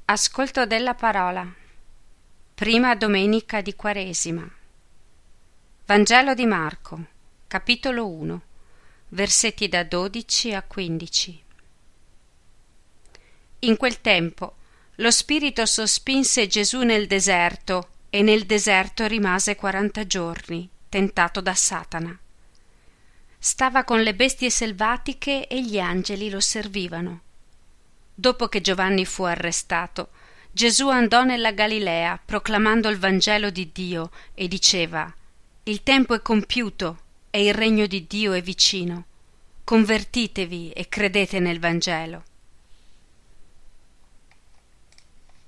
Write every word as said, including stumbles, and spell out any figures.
Ascolto della parola. Prima domenica di Quaresima. Vangelo di Marco, capitolo uno, versetti da dodici a quindici. In quel tempo lo Spirito sospinse Gesù nel deserto e nel deserto rimase quaranta giorni, tentato da Satana. Stava con le bestie selvatiche e gli angeli lo servivano. Dopo che Giovanni fu arrestato, Gesù andò nella Galilea proclamando il Vangelo di Dio e diceva: «Il tempo è compiuto e il regno di Dio è vicino. Convertitevi e credete nel Vangelo».